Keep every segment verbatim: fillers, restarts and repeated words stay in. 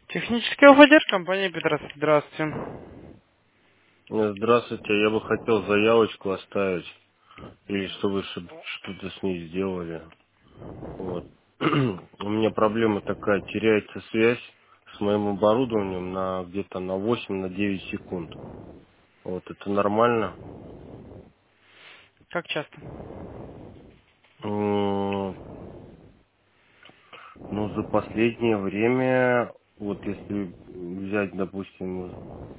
Технический офицер компании Петрос. Здравствуйте. Э, Здравствуйте, я бы хотел заявочку оставить, или чтобы что- что-то с ней сделали. Вот. У меня проблема такая, теряется связь с моим оборудованием на где-то на восемь на девять секунд. Вот это нормально. Как часто? М, Ну, за последнее время, вот если взять, допустим,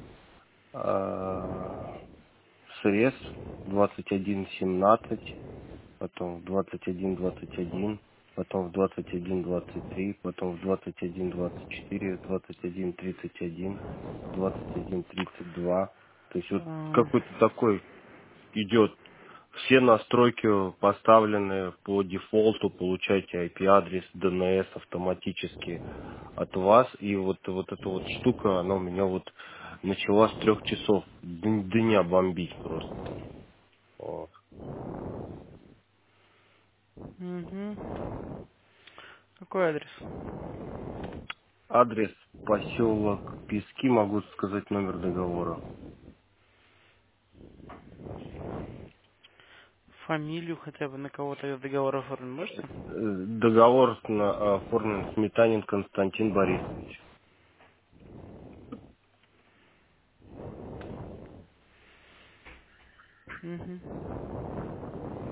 а, срез двадцать один семнадцать, потом в двадцать один двадцать один, потом в двадцать один двадцать три, потом в двадцать один двадцать четыре, в двадцать один тридцать один, в двадцать один тридцать два. То есть вот А, какой-то такой идет. Все настройки поставлены по дефолту, получаете ай пи-адрес, ди эн эс автоматически от вас. И вот, вот эта вот штука, она у меня вот начала с трех часов дн- дня бомбить просто. Вот. Угу. Какой адрес? Адрес поселок Пески, могу сказать номер договора. Фамилию хотя бы на кого-то из договора оформить можете? Э, Договор на- оформлен Сметанин Константин Борисович. Угу.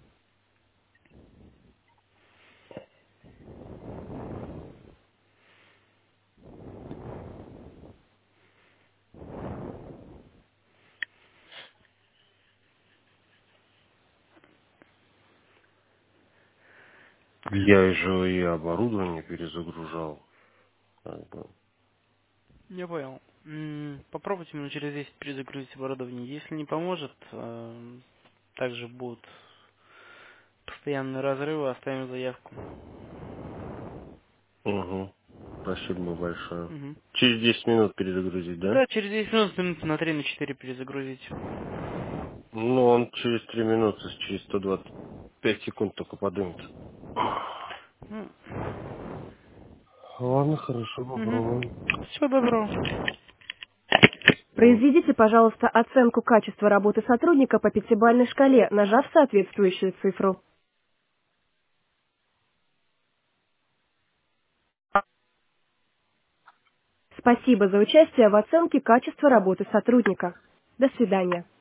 Я же и оборудование перезагружал. как бы. Не понял. М, Попробуйте минут через десять перезагрузить оборудование. Если не поможет, э, также будут постоянные разрывы, оставим заявку. Угу. Спасибо большое. Мгм. Через десять минут перезагрузить, да? Да, через десять минут, минут на три на четыре перезагрузить. Ну, он через три минуты, через сто двадцать пять секунд только подымется. Ну, Ладно, хорошо, попробуем. Угу. Всего доброго. Вот. Произведите, пожалуйста, оценку качества работы сотрудника по пятибалльной шкале, нажав соответствующую цифру. Спасибо за участие в оценке качества работы сотрудника. До свидания.